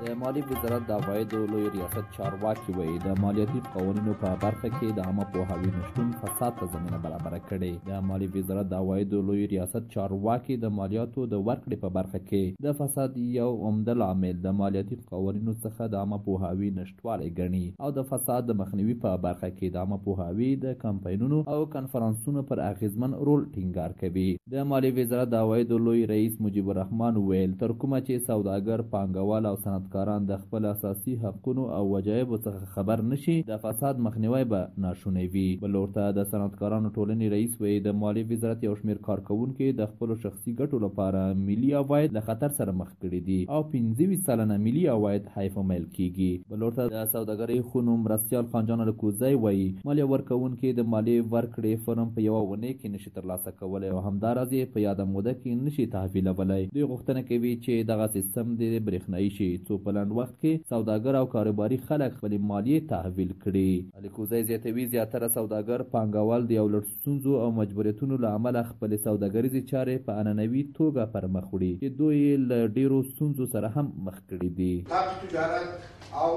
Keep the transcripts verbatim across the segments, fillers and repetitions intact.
د مالیې وزارت د عوایدو لوی ریاست چارواکي وایي د مالیاتي قوانینو په برخه کې د عامه پوهاوي نشتون فساد ته زمینه برابره کړې. د مالیې وزارت د عوایدو لوی ریاست چارواکي د مالیاتو د ورکړې په برخه کې د فساد یو عمده لامل د مالیاتي قوانینو څخه د عامه پوهاوي نشتوالی ګڼي او د فساد د مخنیوي په برخه کې د عامه پوهاوي د کمپاینونو او کنفرانسونو پر اغیزمن رول ټینګار کوي. د مالیې وزارت د عوایدو لوی رئیس مجیب الرحمن وویل تر کومه چې سوداګر، پانګوال او صنعتکاران د خپل اساسي حقونو او وجایبو څخه خبر نشي د فساد مخنیوی به ناشونی وي. بل ورته د صنعتکارانو ټولنې رئیس وایي د مالیې وزارت یو شمېر کارکوونکي د خپلو شخصي ګټو لپاره ملي عواید له خطر سره مخ کړي دي او پنځه ویشت سلنه ملي عواید حیف میل کیږي. بل ورته د سوداګرۍ خونو مرستیال خانجان الکوزی وایي مالیه ورکوونکي د مالیې ورکړې فرم په یوه اونۍ کې نشي ترلاسه کولی او همداراز یې په یاده موده کې نشي تحویلولی. دوی غوښتنه کوي چې دغه سیستم د برېښنایي شي څو په لنډ وخت کې سوداګر او کاروباري خلک خپلې مالیې تحویل کړي. الکوزی زیاتوي زیاتره سوداګر پانګوال د یو لړ ستونزو او مجبوریتونو له امله خپلې سوداګریزې چارې په عنعنوي توګه پر مخ وړي چې دوی له ډېرو ستونزو سره هم مخ کړي دي. تجارت او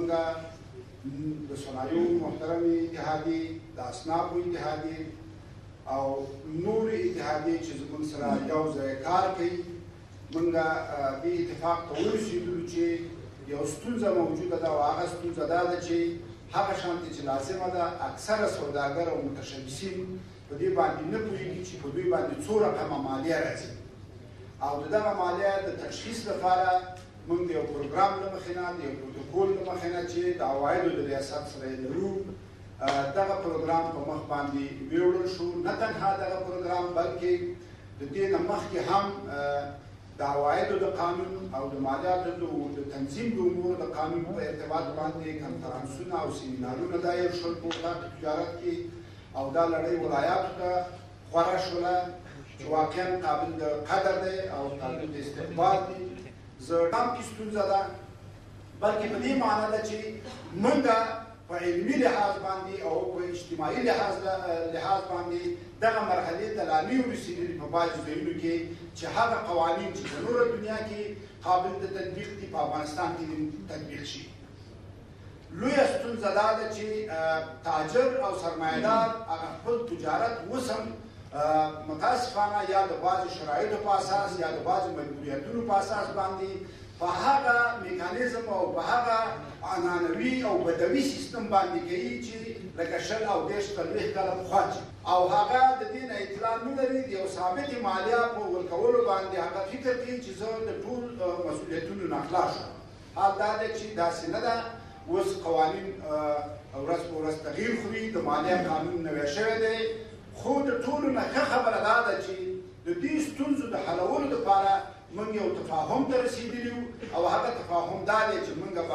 زمونږ د صنایعو محترمې اتحادیې د اصنافو اتحادیې او نورې اتحادیې چې زمونږ سره یو ځای کار کوي موږ دې اتفاق ته ورسېدلو چې یو ستونزه موجوده ده او هغه ستونزه دا ده چې هغه شانتې چې لازمه ده اکثره سوداګر او متشبثین په دې باندې نه پوهېږي چې په دوی باندې څو رقمه مالیه راځي او د دغه مالیه د تشخیص لپاره موږ د یو پروګرام له مخې نه د یو پروتوکول له مخې نه چې د عوایدو د ریاست سره یې لرو دغه پروګرام په مخ باندې ویوړل شو. نه تنها دغه پروګرام بلکې د دې نه مخکې هم د عوایدو د قانون او د مالیاتو د تنظیم د امورو د قانون په ارتباط باندې کنفرانسونه او سیمینارونه دایر شول په اتاق تجارت کې او دا لړۍ ولایاتو ته خوره شوله چې واقعا قابل د قدر دی او قابل د استقبال دی. زه ټام کې ستونزه ده بلکې په دې معنا ده چې موږ په علمي لحاظ باندې او په اجتماعي لحاظ لحاظ باندې دغه مرحلې ته لا نه یو رسېدلي په بعضو ځایونو کې چې هغه قوانین چې په نوره دنیا کې قابل د تطبیق دي په افغانستان کې تطبیق شي. لویه ستونزه دا ده چې تاجر او سرمایهدار هغه خپل تجارت اوس هم متاسفانه یا د بعضو شرایطو په اساس یا د بعضو مجبوریتونو په اساس باندې په هغه میکانیزم او په هغه عنعنوي او بدوي سیستم باندې کوي چې لکه شل او دېرش څلوېښت کاله پخوا چې او هغه د دې نه اطلاع نه لري د یو ثابتې مالیه په ورکولو باندې هغه فکر کوي چې زه د ټول مسؤلیتونو نه خلاص شم. حال دا دی چې داسې نه ده. اوس قوانین ورځ په ورځ تغییر خوري. د مالیه قانون نوی شوی دی خو د ټولو نه ښه خبره دا ده چې د دې ستونزو د حلولو لپاره موږ یو تفاهم ته رسېدلي وو او هغه تفاهم دا دی چې موږ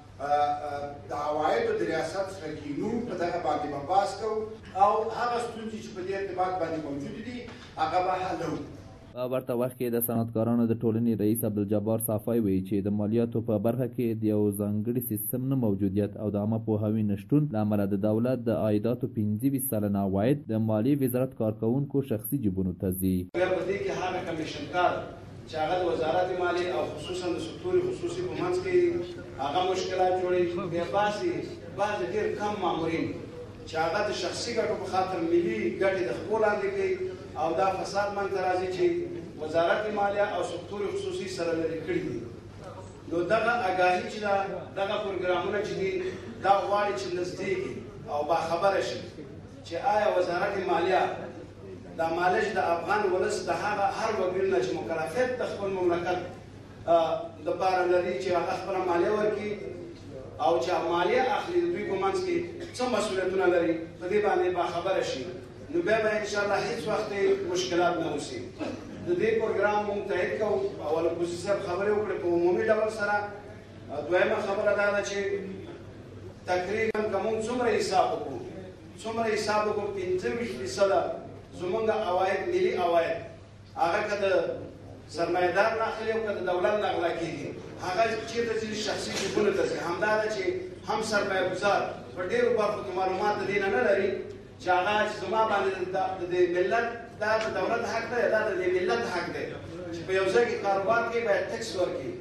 به د عوایدو د ریاست سره کینو په دغه باندې به بحث کوو او هغه ستونزې چې په دې ارتباط باندې موجودې دي هغه به حلوو. په ورته وخت کې د صنعتکارانو د ټولنې رئیس عبدالجبار صافی وایي چې د مالیاتو په برخه کې د یو ځانګړي سیستم نه موجودیت او د عامه پوهاوي نشتون له امله د دولت د عایداتو پنځه ویشت سلنه عواید د مالیې وزارت کارکوونکو شخصي جیبونو ته ځي. په دې کې هغه کمیشنکار چې هغه د وزارت مالیې او خصوصا د سکتور خصوصي په منځ کې هغه مشکلات جوړوي. بیا باسي بعض ډېر کم مامورین چې هغه د شخصي ګټو په خاطر ملي ګټې د خپل لاندې کوي او دا فساد منځته راځي چې وزارت مالیه او سکتور خصوصي سره لرې کړي دي. نو دغه اګاهي چې دا دغه پروګرامونه چې دي دا غواړي چې نزدیک او باخبره شي چې آیا وزارت مالیه دا مالش د افغان ولس د هغه هر وګړي نه چې مکلفیت د خپل مملکت دپاره لري چې هغه خپله مالیه ورکړي او چې مالیه اخلي د دوی په منځ کې څه مسؤلیتونه لري په دې باندې باخبره شي. نو بیا به انشاءالله هېڅ وخت مشکلات نه اوسي. د دې پروګرام مونږ تایید کوو. اول کوزي صاحب خبرې وکړې په عمومي ډول سره. دویمه خبره دا ده چې تقریبا که مونږ څومره حساب وکړو څومره حساب وکړو پنځه ویشت فیصده زمونږ عواید ملي عواید هغه که د سرمایهدار نه اخلي او که د دولت نه غلا کېږي هغه چېرته ځي شخصي جیبونو ته ځي. همدا ده چې هم سرمایه گزار په ډېرو برخو کې معلومات د دې نه نه لري چې هغه چې زما باندې د ملت دا د دولت حق دی دا د ملت حق دی چې په یو ځای کې کاروبار کوي باید ټکس ورکړي.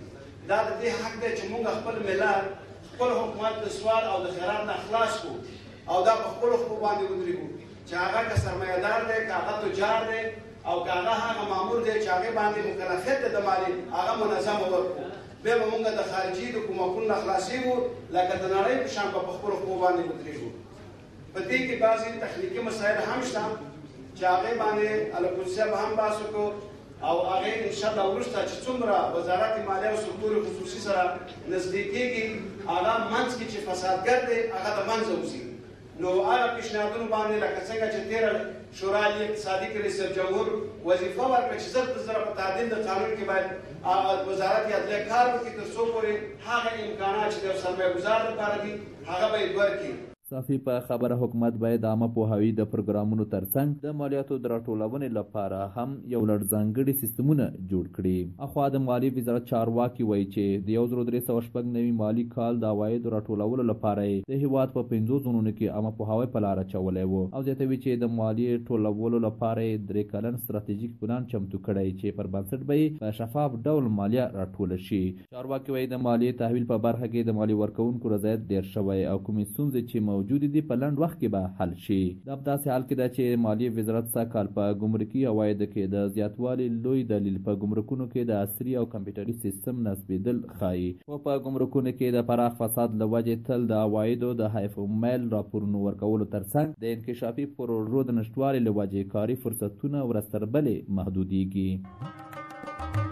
دا د دې حق دی چې موږ خپل ملت خپل حکومت د سوال او د خیرات نه خلاص کړو او دا په خپلو خپلو باندې ودرېږو چې هغه که سرمایهدار دی که هغه تجار دی او که هغه هغه مامور دی چې هغې باندې مکلفیت دی د مالي هغه منظمه ورکړو بیا به موږ د خارجي د کومکونو نه خلاصېږو لکه د نړۍ په شان به په خپلو خپلو باندې ودرېږو په دې کې بعضې تخنیکي مسایل هم شته چې هغې باندې الکوزي به هم بحث وکړو او هغې انشاءالله وروسته چې څومره وزارت مالیه او سکتور خصوصي سره نږدې کېږي هغه منځ کې چې فسادګر دی هغه د منځه وځي نو هغه پیشنهادونو باندې لکه څنګه چې تېره شورای اقتصادي کې رئیس جمهور وظیفه ورکړه چې زر په زره په تعدیل د قانون کې باید وزارت عدلیه کار وکړي تر څو پورې هغه امکانات چې د سرمایه ګزار لپاره دي هغه باید ورکړي. صافي په خبره حکومت باید عامه پوهاوي د پروګرامونو ترڅنګ د مالیاتو د راټولونې لپاره هم یو لړ ځانګړي سیستمونه جوړ کړي. اخوا د مالیې وزارت چارواکي وایي چې د یو زر درې سوه شپږ نوي مالي کال د عوایدو راټولولو لپاره یې د هېواد په پنځو زونونو کې عامه پوهاوی په لاره اچولی و او زیاتوي چې د مالیې ټولولو لپاره یې درې کلن ستراتیژیک پلان چمتو کړی چې پر بنسټ به یې په شفاف ډول مالیه راټوله شي. چارواکي وایي د مالیې تحویل په برخه کې د مالیې ورکوونکو رضایت ډېر شوی او کومې ستونزې چې موجود دي په لنډ وخت کې به حل شي. دا په داسې حال کې ده چې مالیې وزارت سږ کال په ګمرکي عوایدو کې د زیاتوالي لوی دلیل په ګمرکونو کې د عصري او کمپیوټري سیستم نصبېدل ښایي. خو په ګمرکونو کې د پراخ فساد له وجې تل د عوایدو د حیف میل راپورونو ورکولو ترڅنګ د انکشافي پروژو د نشتوالي له وجې کاري فرصتونه ورځ تر بلې محدودېږي.